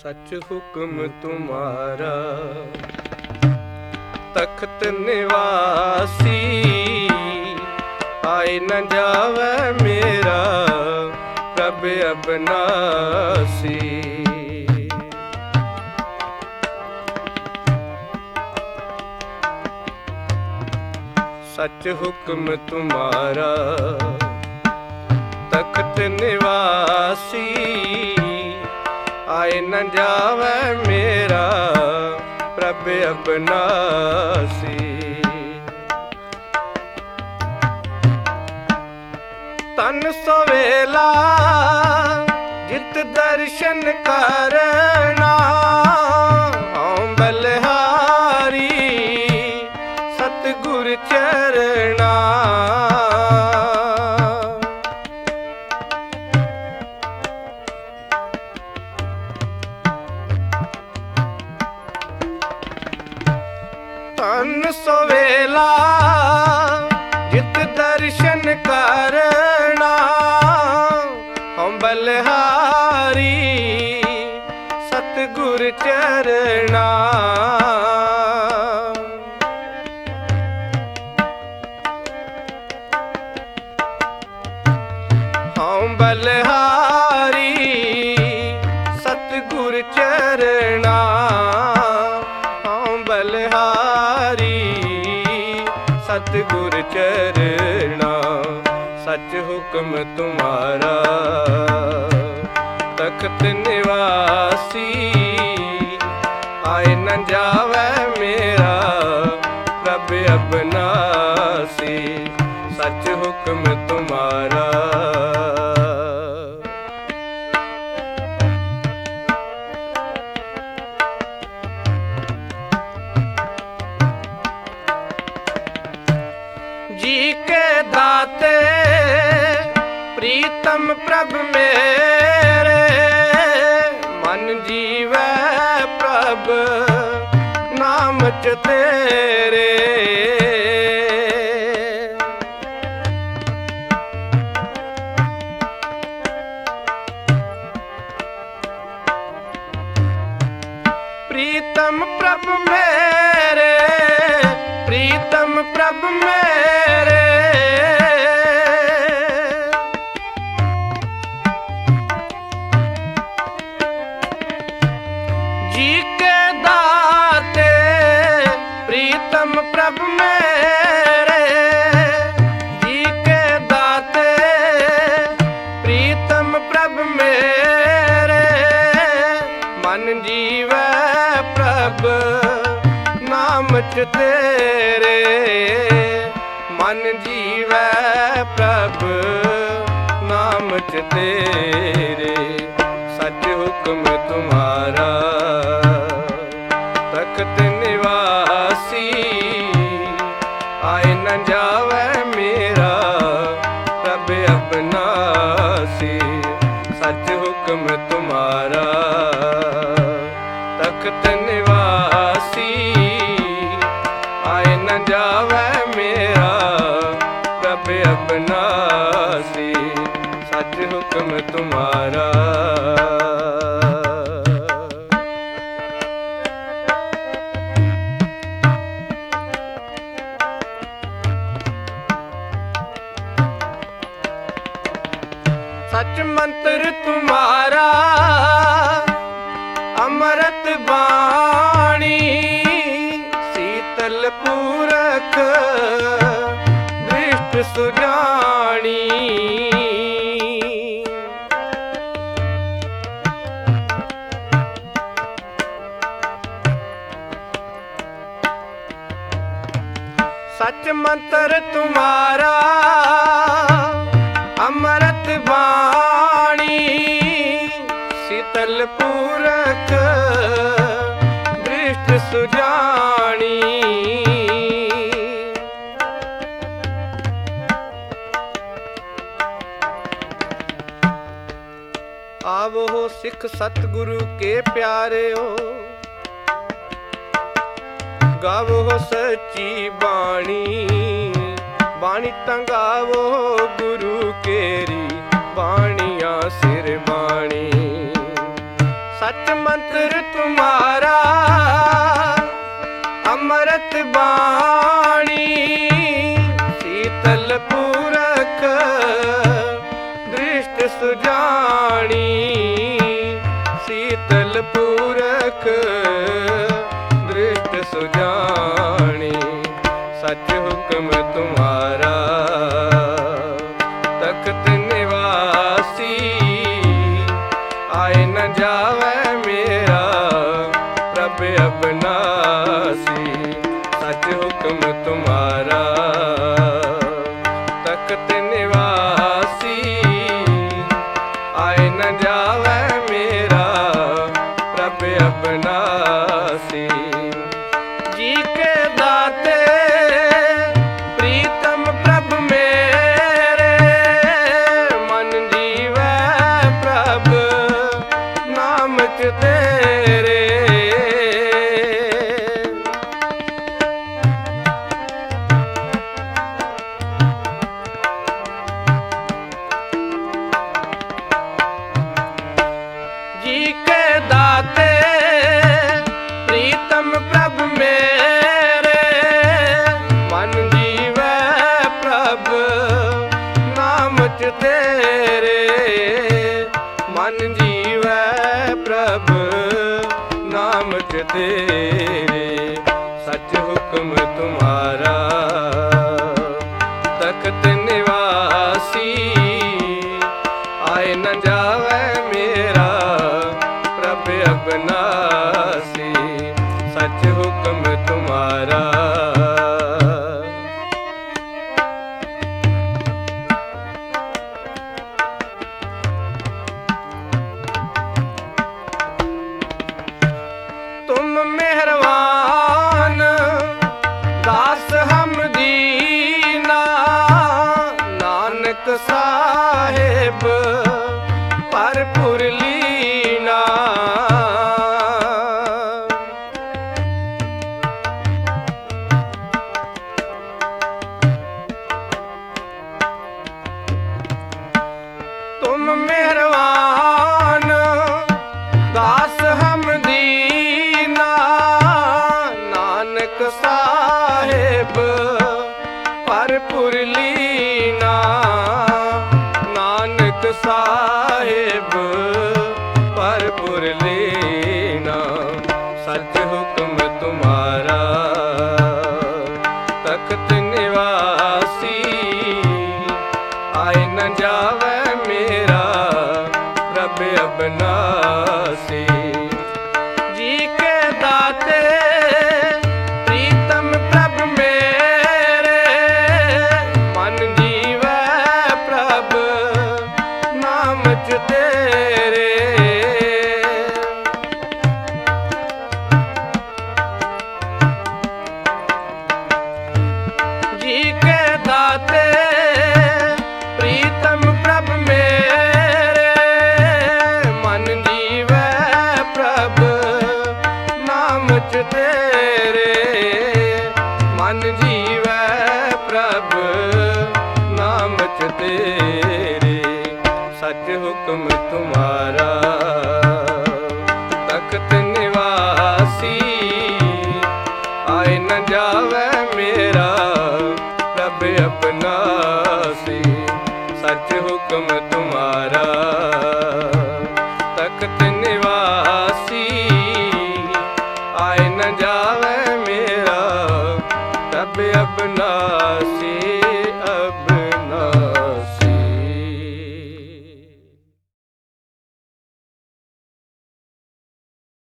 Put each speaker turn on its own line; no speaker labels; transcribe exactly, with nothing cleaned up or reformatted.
सच हुक्म तुम्हारा तख्त निवासी, आए न जावे मेरा प्रभ अबनासी। सच हुक्म तुम्हारा तख्त निवासी, आए न जावे मेरा प्रभ अबनासी। तन सवेला जित दर्शन करना, हूँ बलिहारी सतगुर चरना। तन सवेला जित दर्शन करना, हम बलिहारी सतगुर चरना। हम बलिहारी सतगुर चरना। हम बलिहारी सतगुर चरना। सच हुक्म तुम्हारा तख्त निवासी, आए न जावे मेरा प्रभ अबनासी। सच हुक्म तुम्हारा जी के दाते प्रीतम प्रभ मेरे, मन जीवै प्रभ नाम च तेरे। प्रीतम प्रभ मेरे, प्रीतम प्रभ मेरे, जी के दाते प्रीतम प्रभ मेरे। जी के दाते प्रीतम प्रभ मेरे, मन जीवै प्रभ नाम च तेरे। मन जीवै प्रभ नाम च तेरे। सच हुक्म तुम्हारा तख्त निवासी, आए न जावे मेरा प्रभ अबनासी। सच हुक्म तुम्हारा तख्त निवासी, आए न जावे मेरा प्रभ अबनासी। सच हुक्म तुम्हारा सच मंत्र तुम्हारा अमृत बाणी, शीतल पूरक दृष्ट सुजानी। सच मंत्र तुम्हारा अमृत बाणी, शीतल पूरक दृष्ट सुजानी। आवो हो सिख सतगुरु के प्यारे हो, गावो हो सच्ची बाणी। बाणी तंगावो गुरु केरी, बाणिया सिर बाणी। सच मंत्र तुम्हारा अमृत बाणी शीतल पूरक दृष्ट सुजानी शीतल पूरक दृष्ट सुजानी सच हुक्म तुम्हारा तख्त निवासी आए न जावे मेरा प्रभ अबनासी सच हुक्म तुम्हारा तख्त निवासी आए न जावे मेरा प्रभ अबनासी जी के दाते प्रीतम प्रभ मेरे मन जीवै प्रभ नाम च तेरे जी के दाते प्रीतम प्रभ मेरे मन जीवै प्रभ नाम च तेरे मन जीवै प्रभ नाम च तेरे सच हुक्म तुम्हारा तख्त निवासी आए न जावे मेरा प्रभ अबनासी सच हुक्म तुम्हारा तुम मेहरबान दास हम दीना नानक साहेब परपुर लीना तुम मेहरबान दास हम दीना नानक साहेब परपुर लीना नानक साहेब परपुर लीना सच हुक्म तुम्हारा तख्त निवासी आए न जावे मेरा प्रभ अबनासी जी के दाते प्रीतम प्रभ मेरे मन जीवै प्रभ नाम च तेरे जी के दाते प्रीतम प्रभ मेरे मन जीवै प्रभ नाम च तेरे मन जीवै प्रभ नाम च तेरे सच हुक्म तुम्हारा तख्त निवासी आए न जावे मेरा प्रभ अबनासी सच हुक्म तुम्हारा तख्त निवासी आए न जावे मेरा प्रभ अबनासी।